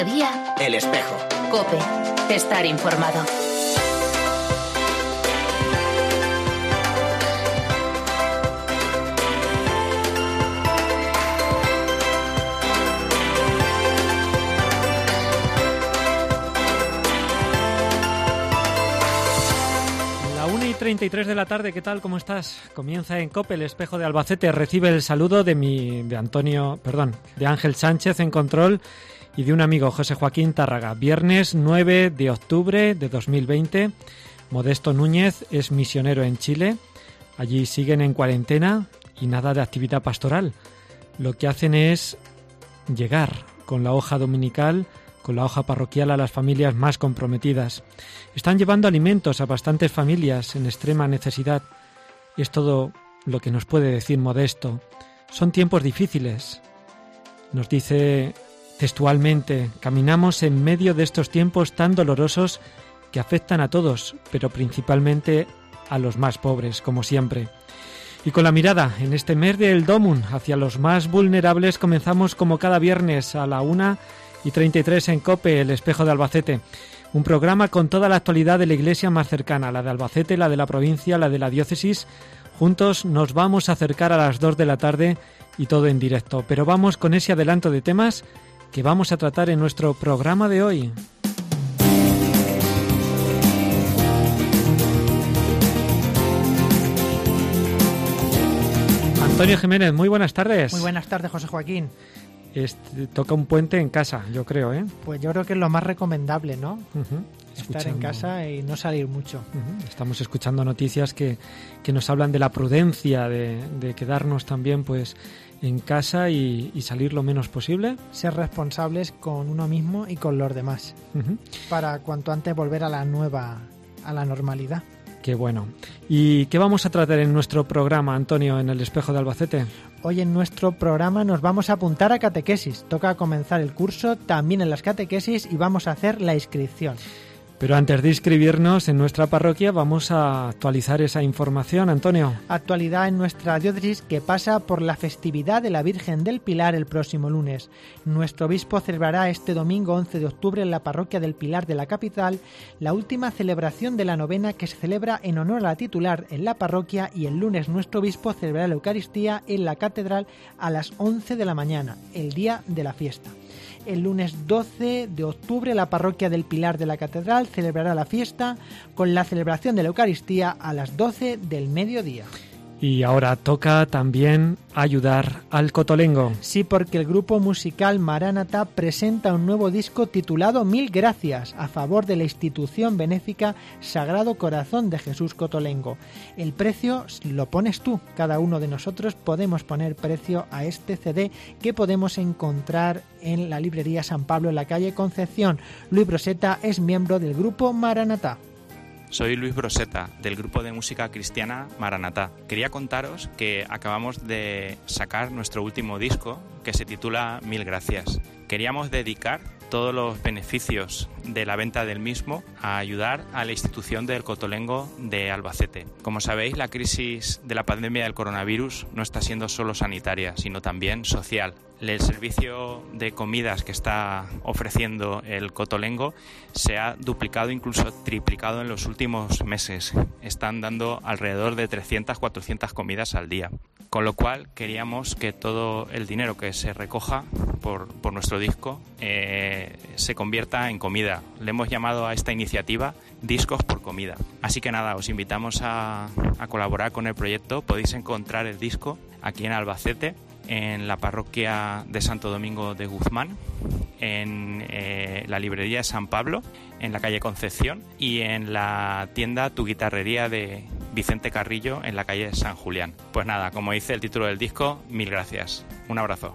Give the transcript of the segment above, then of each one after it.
Día, El Espejo. COPE. Estar informado. La 1:33 de la tarde, ¿qué tal? ¿Cómo estás? Comienza en COPE, El Espejo de Albacete. Recibe el saludo de Ángel Sánchez en control y de un amigo, José Joaquín Tárraga. Viernes 9 de octubre de 2020. Modesto Núñez es misionero en Chile. Allí siguen en cuarentena y nada de actividad pastoral. Lo que hacen es llegar con la hoja dominical, con la hoja parroquial a las familias más comprometidas. Están llevando alimentos a bastantes familias en extrema necesidad. Es todo lo que nos puede decir Modesto. Son tiempos difíciles. Nos dice textualmente: caminamos en medio de estos tiempos tan dolorosos que afectan a todos, pero principalmente a los más pobres, como siempre. Y con la mirada en este mes del Domum hacia los más vulnerables, comenzamos como cada viernes a la 1:33 en COPE, El Espejo de Albacete. Un programa con toda la actualidad de la iglesia más cercana, la de Albacete, la de la provincia, la de la diócesis. Juntos nos vamos a acercar a las 2 de la tarde y todo en directo. Pero vamos con ese adelanto de temas que vamos a tratar en nuestro programa de hoy. Antonio Jiménez, muy buenas tardes. Muy buenas tardes, José Joaquín. Toca un puente en casa, yo creo, ¿eh? Pues yo creo que es lo más recomendable, ¿no? Estar en casa y no salir mucho. Estamos escuchando noticias que nos hablan de la prudencia, de quedarnos también pues en casa y salir lo menos posible. Ser responsables con uno mismo y con los demás, para cuanto antes volver a la normalidad. Qué bueno. ¿Y qué vamos a tratar en nuestro programa, Antonio, en El Espejo de Albacete? Hoy en nuestro programa nos vamos a apuntar a catequesis. Toca comenzar el curso también en las catequesis y vamos a hacer la inscripción. Pero antes de inscribirnos en nuestra parroquia vamos a actualizar esa información, Antonio. Actualidad en nuestra diócesis que pasa por la festividad de la Virgen del Pilar el próximo lunes. Nuestro obispo celebrará este domingo 11 de octubre en la parroquia del Pilar de la capital la última celebración de la novena que se celebra en honor a la titular en la parroquia, y el lunes nuestro obispo celebrará la Eucaristía en la catedral a las 11 de la mañana, el día de la fiesta. El lunes 12 de octubre la parroquia del Pilar de la Catedral celebrará la fiesta con la celebración de la Eucaristía a las 12 del mediodía. Y ahora toca también ayudar al Cotolengo. Sí, porque el grupo musical Maranatá presenta un nuevo disco titulado Mil Gracias, a favor de la institución benéfica Sagrado Corazón de Jesús Cotolengo. El precio lo pones tú. Cada uno de nosotros podemos poner precio a este CD que podemos encontrar en la librería San Pablo en la calle Concepción. Luis Broseta es miembro del grupo Maranatá. Soy Luis Broseta, del grupo de música cristiana Maranatá. Quería contaros que acabamos de sacar nuestro último disco, que se titula Mil Gracias. Queríamos dedicar todos los beneficios de la venta del mismo a ayudar a la institución del Cotolengo de Albacete. Como sabéis, la crisis de la pandemia del coronavirus no está siendo solo sanitaria, sino también social. El servicio de comidas que está ofreciendo el Cotolengo se ha duplicado, incluso triplicado en los últimos meses. Están dando alrededor de 300-400 comidas al día. Con lo cual queríamos que todo el dinero que se recoja por nuestro disco se convierta en comida. Le hemos llamado a esta iniciativa Discos por Comida. Así que nada, os invitamos a colaborar con el proyecto. Podéis encontrar el disco aquí en Albacete, en la parroquia de Santo Domingo de Guzmán, en la librería de San Pablo, en la calle Concepción, y en la tienda Tu Guitarrería de Vicente Carrillo, en la calle San Julián. Pues nada, como dice el título del disco, mil gracias. Un abrazo.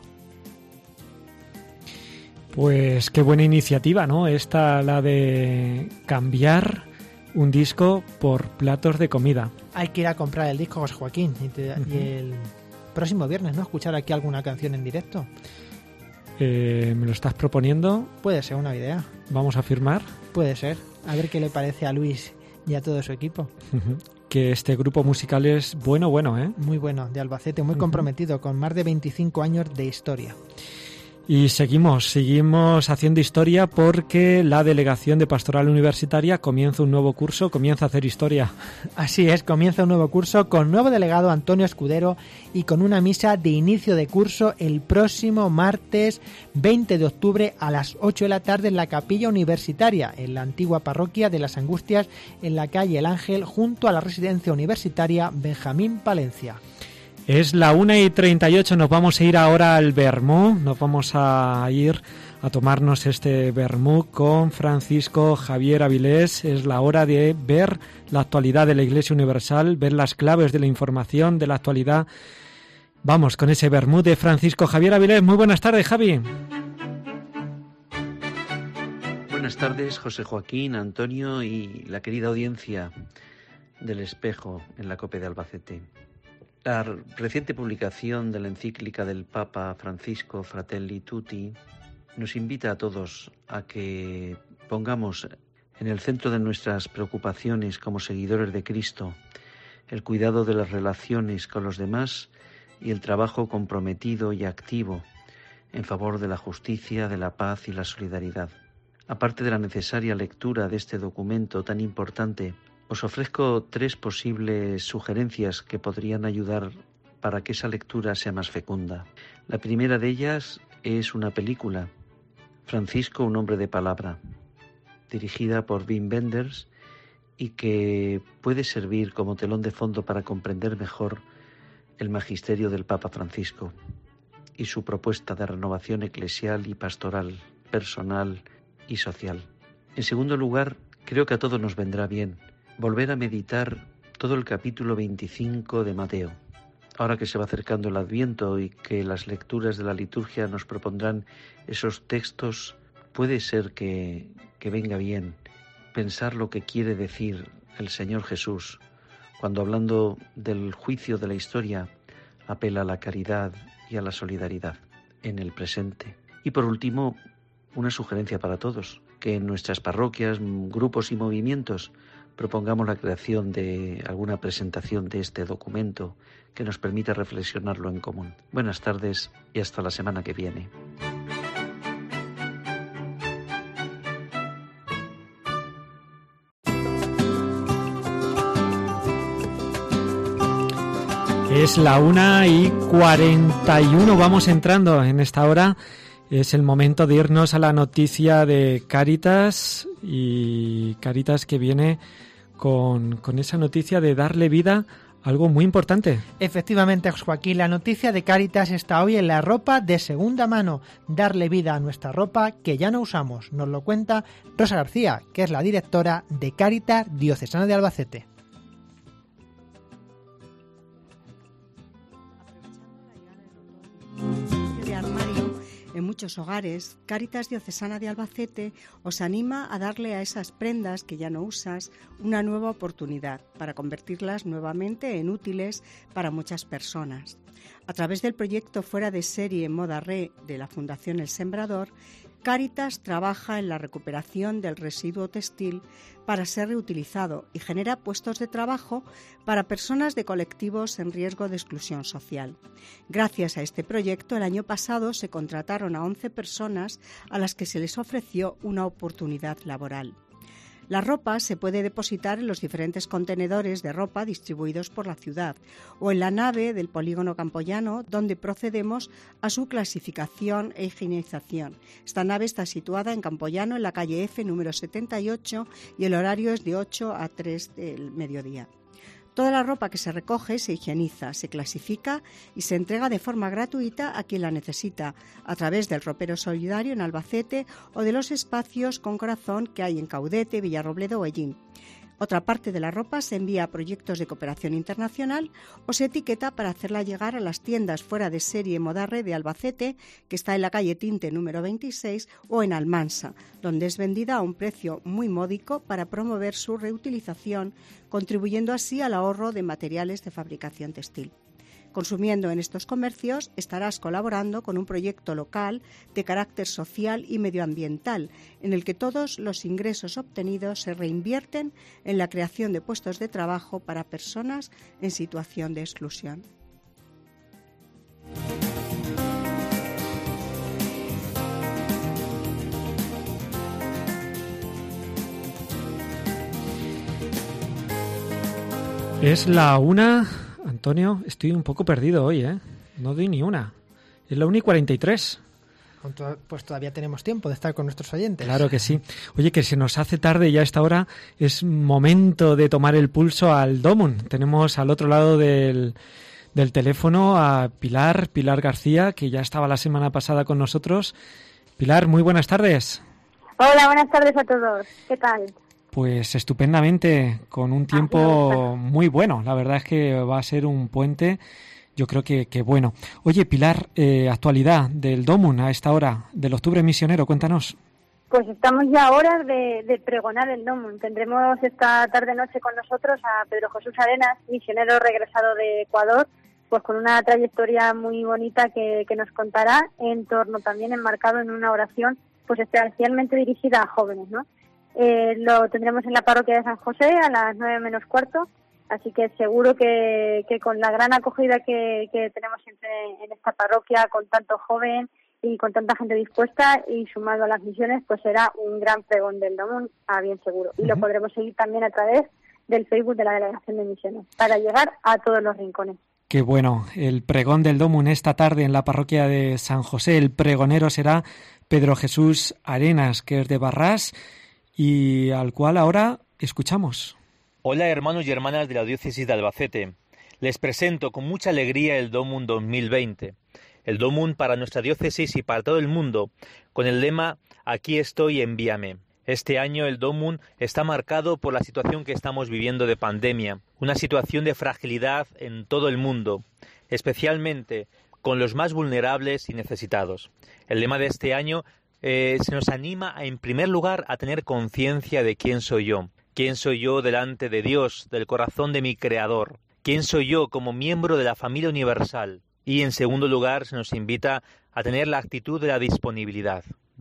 Pues qué buena iniciativa, ¿no? Esta, la de cambiar un disco por platos de comida. Hay que ir a comprar el disco, José Joaquín, y el próximo viernes, ¿no? Escuchar aquí alguna canción en directo. ¿Me lo estás proponiendo? Puede ser una idea. ¿Vamos a firmar? Puede ser. A ver qué le parece a Luis y a todo su equipo. Que este grupo musical es bueno, ¿eh? Muy bueno, de Albacete, muy comprometido, con más de 25 años de historia. Y seguimos haciendo historia porque la Delegación de Pastoral Universitaria comienza un nuevo curso, comienza a hacer historia. Así es, comienza un nuevo curso con nuevo delegado Antonio Escudero y con una misa de inicio de curso el próximo martes 20 de octubre a las 8 de la tarde en la Capilla Universitaria, en la antigua parroquia de las Angustias, en la calle El Ángel, junto a la residencia universitaria Benjamín Palencia. Es la 1:38, nos vamos a ir ahora al Vermú, nos vamos a ir a tomarnos este Vermú con Francisco Javier Avilés. Es la hora de ver la actualidad de la Iglesia Universal, ver las claves de la información de la actualidad. Vamos con ese Vermú de Francisco Javier Avilés. Muy buenas tardes, Javi. Buenas tardes, José Joaquín, Antonio y la querida audiencia del Espejo en la COPE de Albacete. La reciente publicación de la encíclica del Papa Francisco Fratelli Tutti nos invita a todos a que pongamos en el centro de nuestras preocupaciones como seguidores de Cristo el cuidado de las relaciones con los demás y el trabajo comprometido y activo en favor de la justicia, de la paz y la solidaridad. Aparte de la necesaria lectura de este documento tan importante, os ofrezco 3 posibles sugerencias que podrían ayudar para que esa lectura sea más fecunda. La primera de ellas es una película, Francisco, un hombre de palabra, dirigida por Wim Wenders y que puede servir como telón de fondo para comprender mejor el magisterio del Papa Francisco y su propuesta de renovación eclesial y pastoral, personal y social. En segundo lugar, creo que a todos nos vendrá bien volver a meditar todo el capítulo 25 de Mateo. Ahora que se va acercando el Adviento y que las lecturas de la liturgia nos propondrán esos textos, puede ser que venga bien pensar lo que quiere decir el Señor Jesús cuando, hablando del juicio de la historia, apela a la caridad y a la solidaridad en el presente. Y por último, una sugerencia para todos, que en nuestras parroquias, grupos y movimientos propongamos la creación de alguna presentación de este documento que nos permita reflexionarlo en común. Buenas tardes y hasta la semana que viene. Es la 1:41, vamos entrando en esta hora. Es el momento de irnos a la noticia de Cáritas, y Cáritas que viene con esa noticia de darle vida a algo muy importante. Efectivamente, Joaquín, la noticia de Cáritas está hoy en la ropa de segunda mano, darle vida a nuestra ropa que ya no usamos. Nos lo cuenta Rosa García, que es la directora de Cáritas Diocesana de Albacete. En muchos hogares, Cáritas Diocesana de Albacete os anima a darle a esas prendas que ya no usas una nueva oportunidad para convertirlas nuevamente en útiles para muchas personas. A través del proyecto Fuera de Serie Moda Re de la Fundación El Sembrador, Cáritas trabaja en la recuperación del residuo textil para ser reutilizado y genera puestos de trabajo para personas de colectivos en riesgo de exclusión social. Gracias a este proyecto, el año pasado se contrataron a 11 personas a las que se les ofreció una oportunidad laboral. La ropa se puede depositar en los diferentes contenedores de ropa distribuidos por la ciudad o en la nave del polígono campoyano, donde procedemos a su clasificación e higienización. Esta nave está situada en Campoyano, en la calle F, número 78, y el horario es de 8 a 3 del mediodía. Toda la ropa que se recoge se higieniza, se clasifica y se entrega de forma gratuita a quien la necesita, a través del ropero solidario en Albacete o de los espacios con corazón que hay en Caudete, Villarrobledo o Ellín. Otra parte de la ropa se envía a proyectos de cooperación internacional o se etiqueta para hacerla llegar a las tiendas Fuera de Serie Moda Re de Albacete, que está en la calle Tinte número 26, o en Almansa, donde es vendida a un precio muy módico para promover su reutilización, contribuyendo así al ahorro de materiales de fabricación textil. Consumiendo en estos comercios, estarás colaborando con un proyecto local de carácter social y medioambiental, en el que todos los ingresos obtenidos se reinvierten en la creación de puestos de trabajo para personas en situación de exclusión. Es la 1, Antonio, estoy un poco perdido hoy, ¿eh? No doy ni una. Es la 1:43. Pues todavía tenemos tiempo de estar con nuestros oyentes. Claro que sí. Oye, que se nos hace tarde ya a esta hora. Es momento de tomar el pulso al Domun. Tenemos al otro lado del teléfono a Pilar García, que ya estaba la semana pasada con nosotros. Pilar, muy buenas tardes. Hola, buenas tardes a todos. ¿Qué tal? Pues estupendamente, con un tiempo muy bueno. La verdad es que va a ser un puente, yo creo que bueno. Oye, Pilar, actualidad del Domun a esta hora, del Octubre Misionero, cuéntanos. Pues estamos ya a horas de pregonar el Domun. Tendremos esta tarde-noche con nosotros a Pedro Jesús Arenas, misionero regresado de Ecuador, pues con una trayectoria muy bonita que nos contará, en torno también enmarcado en una oración pues especialmente dirigida a jóvenes, ¿no? Lo tendremos en la parroquia de San José a las 9:45, así que seguro que con la gran acogida que tenemos siempre en esta parroquia, con tanto joven y con tanta gente dispuesta y sumado a las misiones, pues será un gran pregón del Domun, a bien seguro. Y lo podremos seguir también a través del Facebook de la Delegación de Misiones, para llegar a todos los rincones. Qué bueno, el pregón del Domun esta tarde en la parroquia de San José. El pregonero será Pedro Jesús Arenas, que es de Barrás, y al cual ahora escuchamos. Hola hermanos y hermanas de la diócesis de Albacete. Les presento con mucha alegría el Domun 2020. El Domun para nuestra diócesis y para todo el mundo, con el lema Aquí estoy, envíame. Este año el Domun está marcado por la situación que estamos viviendo de pandemia, una situación de fragilidad en todo el mundo, especialmente con los más vulnerables y necesitados. El lema de este año se nos anima, en primer lugar, a tener conciencia de quién soy yo delante de Dios, del corazón de mi Creador, quién soy yo como miembro de la familia universal. Y en segundo lugar se nos invita a tener la actitud de la disponibilidad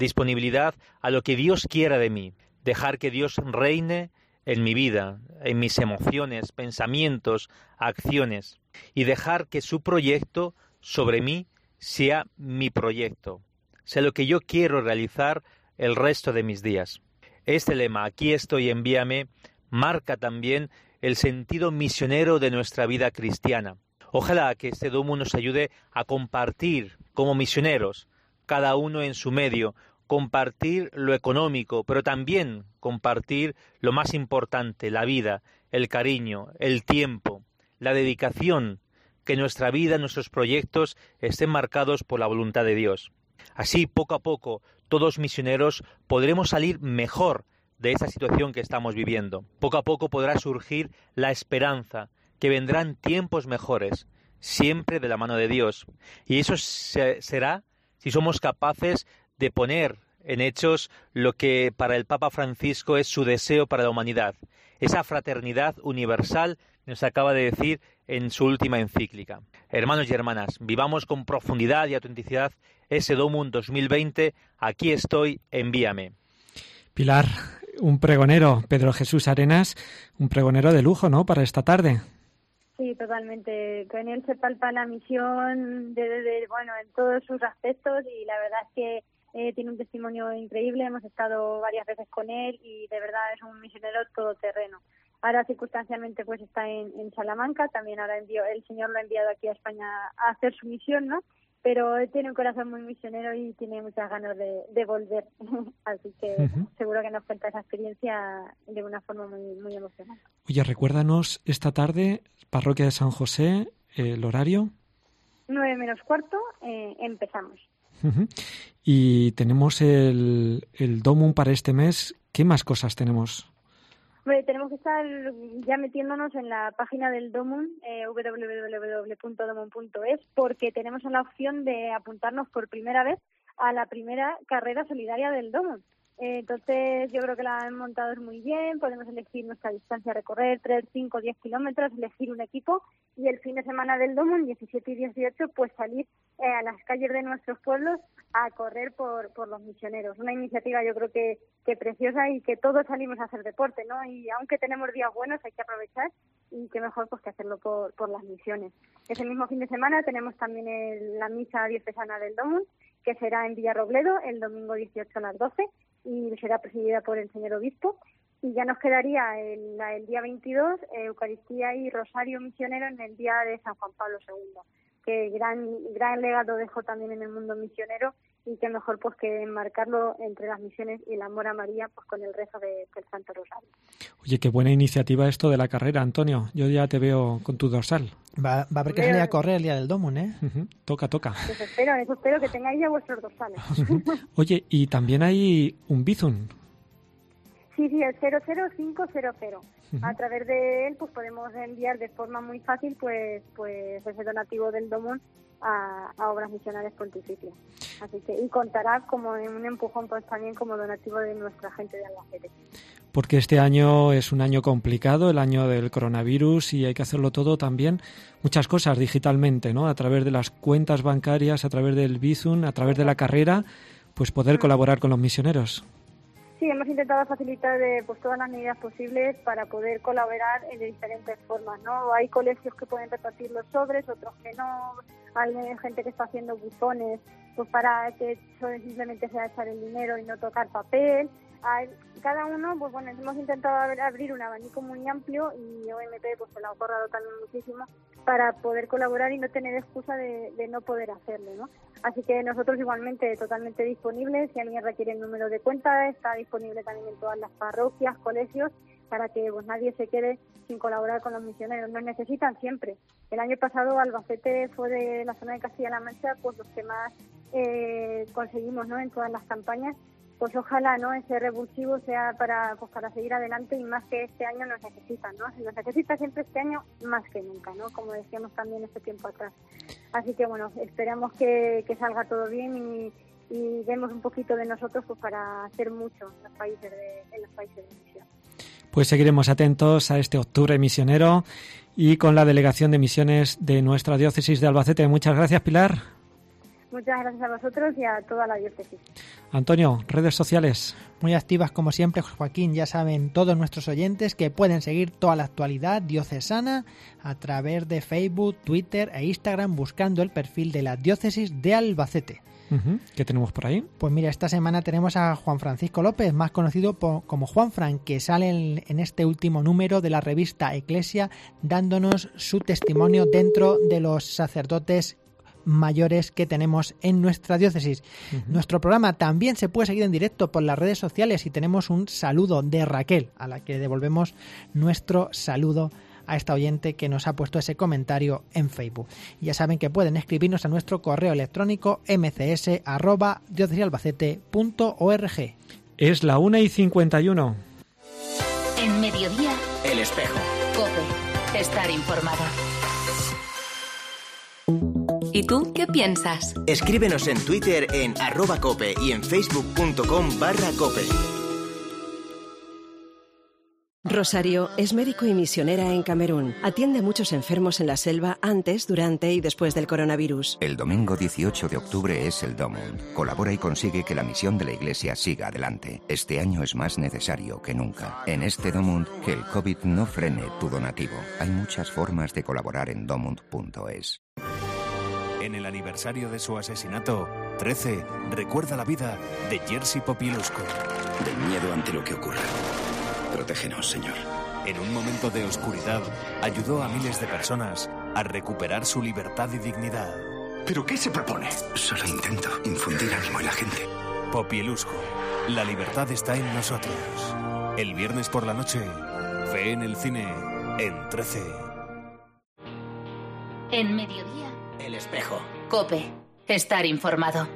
a lo que Dios quiera de mí, dejar que Dios reine en mi vida, en mis emociones, pensamientos, acciones, y dejar que su proyecto sobre mí sea mi proyecto, sea lo que yo quiero realizar el resto de mis días. Este lema, aquí estoy, envíame, marca también el sentido misionero de nuestra vida cristiana. Ojalá que este Domun nos ayude a compartir como misioneros, cada uno en su medio, compartir lo económico, pero también compartir lo más importante, la vida, el cariño, el tiempo, la dedicación, que nuestra vida, nuestros proyectos estén marcados por la voluntad de Dios. Así, poco a poco, todos misioneros podremos salir mejor de esta situación que estamos viviendo. Poco a poco podrá surgir la esperanza, que vendrán tiempos mejores, siempre de la mano de Dios. Y eso será si somos capaces de poner en hechos lo que para el Papa Francisco es su deseo para la humanidad, esa fraternidad universal que nos acaba de decir en su última encíclica. Hermanos y hermanas, vivamos con profundidad y autenticidad ese Domun 2020, aquí estoy, envíame. Pilar, un pregonero, Pedro Jesús Arenas, un pregonero de lujo, ¿no?, para esta tarde. Sí, totalmente. Con él se palpa la misión en todos sus aspectos, y la verdad es que tiene un testimonio increíble. Hemos estado varias veces con él y de verdad es un misionero todoterreno. Ahora circunstancialmente pues está en Salamanca, también ahora el Señor lo ha enviado aquí a España a hacer su misión, ¿no? Pero él tiene un corazón muy misionero y tiene muchas ganas de volver. Así que seguro que nos cuenta esa experiencia de una forma muy, muy emocionante. Oye, recuérdanos esta tarde, parroquia de San José, el horario. 9:45, empezamos. Y tenemos el Domun para este mes. ¿Qué más cosas tenemos? Bueno, tenemos que estar ya metiéndonos en la página del Domun, www.domun.es, porque tenemos la opción de apuntarnos por primera vez a la primera carrera solidaria del Domun. Entonces yo creo que la han montado muy bien, podemos elegir nuestra distancia a recorrer, 3, 5, 10 kilómetros, elegir un equipo, y el fin de semana del Domun, 17 y 18, pues salir a las calles de nuestros pueblos a correr por los misioneros. Una iniciativa yo creo que preciosa, y que todos salimos a hacer deporte, ¿no? Y aunque tenemos días buenos hay que aprovechar, y qué mejor pues que hacerlo por las misiones. Ese mismo fin de semana tenemos también la misa diocesana del Domun, que será en Villarrobledo el domingo 18 a las 12, y será presidida por el señor obispo. Y ya nos quedaría el día 22, Eucaristía y Rosario Misionero en el día de San Juan Pablo II, que gran legado dejó también en el mundo misionero, y qué mejor pues que enmarcarlo entre las misiones y el amor a María, pues con el rezo del Santo Rosario. Oye, qué buena iniciativa esto de la carrera, Antonio. Yo ya te veo con tu dorsal. Va a haber que salir a correr el día del Domum, ¿eh? Toca. Eso espero que tengáis ya vuestros dorsales. Oye, y también hay un Bizum. Sí, el 00500. A través de él pues podemos enviar de forma muy fácil pues ese donativo del Domum a obras misionales pontificias. Así que, y contará como en un empujón pues también como donativo de nuestra gente de Albacete. Porque este año es un año complicado, el año del coronavirus, y hay que hacerlo todo también, muchas cosas digitalmente, ¿no? A través de las cuentas bancarias, a través del Bizum, a través de la carrera, pues poder colaborar con los misioneros. Sí, hemos intentado facilitar pues todas las medidas posibles para poder colaborar de diferentes formas, ¿no? Hay colegios que pueden repartir los sobres, otros que no. Hay gente que está haciendo buzones pues para que simplemente sea echar el dinero y no tocar papel. Cada uno, pues bueno, hemos intentado abrir un abanico muy amplio, y OMP pues se lo ha corrado también muchísimo para poder colaborar y no tener excusa de no poder hacerlo, ¿no? Así que nosotros igualmente totalmente disponibles. Si alguien requiere el número de cuenta, está disponible también en todas las parroquias, colegios, para que pues nadie se quede sin colaborar con los misioneros. Nos necesitan siempre. El año pasado Albacete fue de la zona de Castilla-La Mancha pues los que más conseguimos, ¿no? En todas las campañas. Pues ojalá, ¿no? Ese revulsivo sea para seguir adelante, y más que este año nos necesitan, ¿no? Se nos necesita siempre este año más que nunca, ¿no? Como decíamos también este tiempo atrás. Así que bueno, esperamos que salga todo bien y demos un poquito de nosotros pues para hacer mucho en los países de misión. Pues seguiremos atentos a este octubre misionero y con la Delegación de Misiones de nuestra Diócesis de Albacete. Muchas gracias, Pilar. Muchas gracias a vosotros y a toda la diócesis. Antonio, redes sociales. Muy activas como siempre, Joaquín. Ya saben todos nuestros oyentes que pueden seguir toda la actualidad diocesana a través de Facebook, Twitter e Instagram buscando el perfil de la Diócesis de Albacete. ¿Qué tenemos por ahí? Pues mira, esta semana tenemos a Juan Francisco López, más conocido como Juanfran, que sale en este último número de la revista Eclesia, dándonos su testimonio dentro de los sacerdotes mayores que tenemos en nuestra diócesis. Nuestro programa también se puede seguir en directo por las redes sociales, y tenemos un saludo de Raquel, a la que devolvemos nuestro saludo a esta oyente que nos ha puesto ese comentario en Facebook. Ya saben que pueden escribirnos a nuestro correo electrónico mcs@diocesialbacete.org. Es la 1:51. En Mediodía, El Espejo. COPE. Estar informado. ¿Y tú qué piensas? Escríbenos en Twitter en @cope y en facebook.com/cope. Rosario es médico y misionera en Camerún. Atiende a muchos enfermos en la selva antes, durante y después del coronavirus. El domingo 18 de octubre es el Domum. Colabora y consigue que la misión de la Iglesia siga adelante. Este año es más necesario que nunca. En este Domum, que el COVID no frene tu donativo. Hay muchas formas de colaborar en domum.es. En el aniversario de su asesinato, 13 recuerda la vida de Jerzy Popieluszko. Del miedo ante lo que ocurra. Protégenos, Señor. En un momento de oscuridad, ayudó a miles de personas a recuperar su libertad y dignidad. ¿Pero qué se propone? Solo intento infundir ánimo en la gente. Popieluszko, la libertad está en nosotros. El viernes por la noche, Fe en el cine, en 13. En Mediodía, El Espejo. COPE. Estar informado.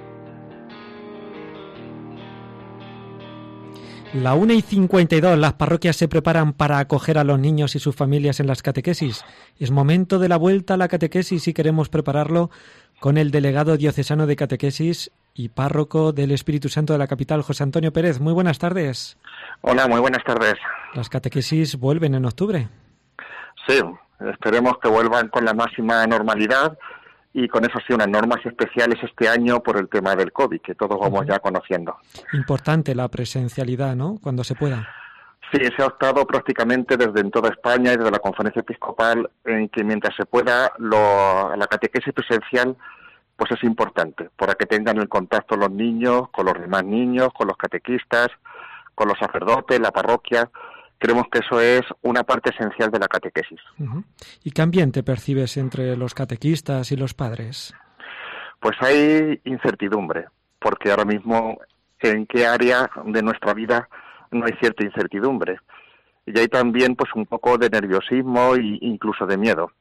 La 1:52, las parroquias se preparan para acoger a los niños y sus familias en las catequesis. Es momento de la vuelta a la catequesis y queremos prepararlo con el delegado diocesano de catequesis y párroco del Espíritu Santo de la capital, José Antonio Pérez. Muy buenas tardes. Hola, muy buenas tardes. Las catequesis vuelven en octubre. Sí, esperemos que vuelvan con la máxima normalidad y con eso sí, unas normas especiales este año por el tema del COVID, que todos vamos ya conociendo. Importante la presencialidad, ¿no?, cuando se pueda. Sí, se ha optado prácticamente desde en toda España y desde la Conferencia Episcopal en que mientras se pueda la catequesis presencial pues es importante, para que tengan el contacto los niños con los demás niños, con los catequistas, con los sacerdotes, la parroquia, creemos que eso es una parte esencial de la catequesis. ¿Y qué ambiente percibes entre los catequistas y los padres? Pues hay incertidumbre, porque ahora mismo en qué área de nuestra vida no hay cierta incertidumbre. Y hay también pues un poco de nerviosismo e incluso de miedo.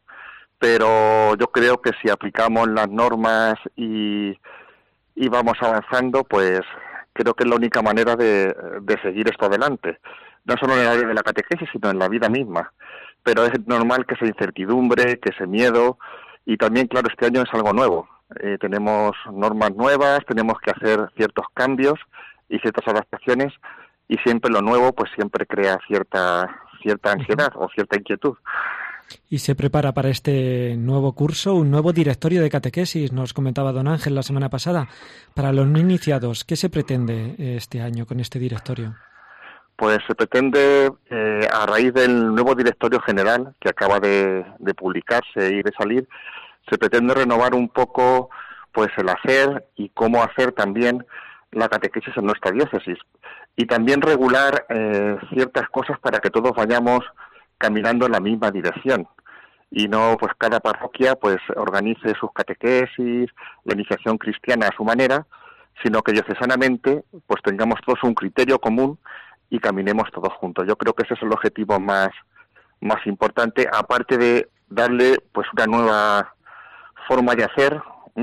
Pero yo creo que si aplicamos las normas y vamos avanzando, pues creo que es la única manera de seguir esto adelante. No solo en el área de la catequesis, sino en la vida misma. Pero es normal que esa incertidumbre, que ese miedo, y también, claro, este año es algo nuevo. Tenemos normas nuevas, tenemos que hacer ciertos cambios y ciertas adaptaciones, y siempre lo nuevo pues siempre crea cierta ansiedad o cierta inquietud. Y se prepara para este nuevo curso un nuevo directorio de catequesis, nos comentaba don Ángel la semana pasada. Para los no iniciados, ¿qué se pretende este año con este directorio? Pues se pretende, a raíz del nuevo directorio general que acaba de publicarse y de salir, se pretende renovar un poco pues el hacer y cómo hacer también la catequesis en nuestra diócesis, y también regular ciertas cosas para que todos vayamos caminando en la misma dirección y no pues cada parroquia pues organice sus catequesis, la iniciación cristiana a su manera, sino que diocesanamente pues tengamos todos un criterio común y caminemos todos juntos. Yo creo que ese es el objetivo más importante, aparte de darle pues una nueva forma de hacer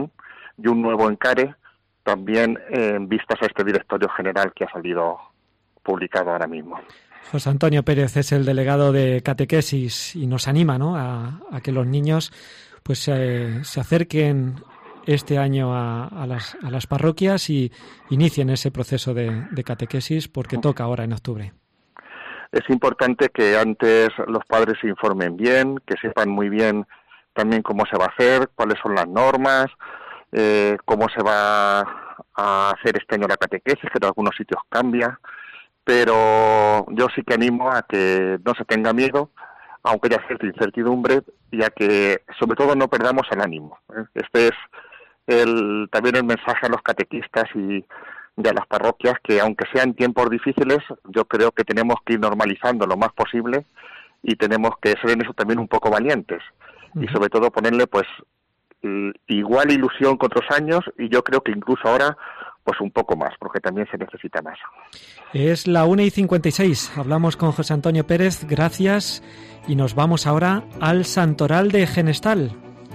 y un nuevo encare también en vistas a este directorio general que ha salido publicado ahora mismo. José Antonio Pérez es el delegado de catequesis y nos anima, ¿no?, a que los niños pues se acerquen este año a las parroquias y inicien ese proceso de catequesis, porque toca ahora en octubre. Es importante que antes los padres se informen bien, que sepan muy bien también cómo se va a hacer, cuáles son las normas, cómo se va a hacer este año la catequesis, que en algunos sitios cambia, pero yo sí que animo a que no se tenga miedo, aunque haya cierta incertidumbre, y a que sobre todo no perdamos el ánimo. Este es también el mensaje a los catequistas y a las parroquias, que aunque sean tiempos difíciles, yo creo que tenemos que ir normalizando lo más posible y tenemos que ser en eso también un poco valientes. Y sobre todo ponerle pues igual ilusión que otros años, y yo creo que incluso ahora pues un poco más, porque también se necesita más. Es la 1:56, hablamos con José Antonio Pérez, gracias, y nos vamos ahora al Santoral de Genestal.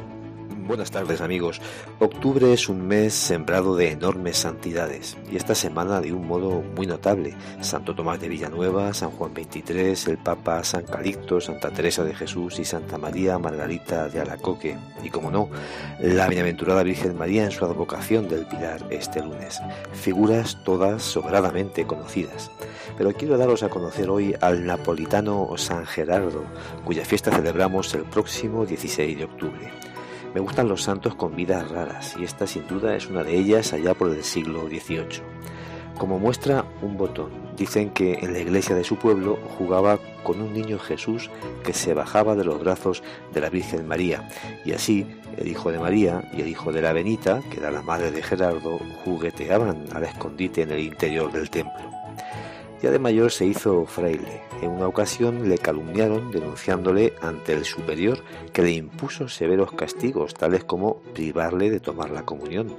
Buenas tardes, amigos. Octubre es un mes sembrado de enormes santidades, y esta semana de un modo muy notable: Santo Tomás de Villanueva, San Juan XXIII, el Papa San Calixto, Santa Teresa de Jesús y Santa María Margarita de Alacoque, y como no, la Bienaventurada Virgen María en su advocación del Pilar este lunes. Figuras todas sobradamente conocidas. Pero quiero daros a conocer hoy al napolitano San Gerardo, cuya fiesta celebramos el próximo 16 de octubre. Me gustan los santos con vidas raras, y esta sin duda es una de ellas allá por el siglo XVIII. Como muestra un botón, dicen que en la iglesia de su pueblo jugaba con un niño Jesús que se bajaba de los brazos de la Virgen María, y así el hijo de María y el hijo de la Benita, que era la madre de Gerardo, jugueteaban al escondite en el interior del templo. Ya de mayor se hizo fraile. En una ocasión le calumniaron denunciándole ante el superior, que le impuso severos castigos, tales como privarle de tomar la comunión.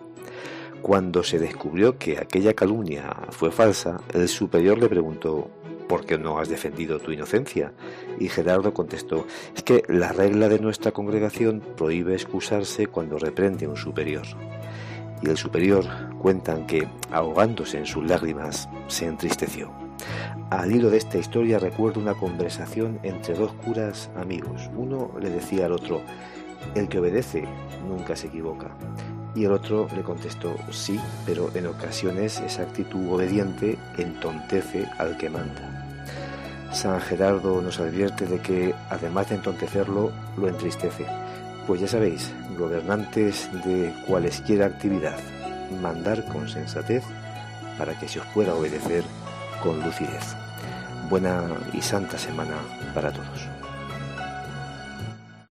Cuando se descubrió que aquella calumnia fue falsa, el superior le preguntó: ¿por qué no has defendido tu inocencia? Y Gerardo contestó: es que la regla de nuestra congregación prohíbe excusarse cuando reprende a un superior. Y el superior cuentan que, ahogándose en sus lágrimas, se entristeció. Al hilo de esta historia recuerdo una conversación entre dos curas amigos. Uno le decía al otro: el que obedece nunca se equivoca. Y el otro le contestó: sí, pero en ocasiones esa actitud obediente entontece al que manda. San Gerardo nos advierte de que, además de entontecerlo, lo entristece. Pues ya sabéis, gobernantes de cualesquiera actividad, mandar con sensatez para que se os pueda obedecer con lucidez. Buena y santa semana para todos.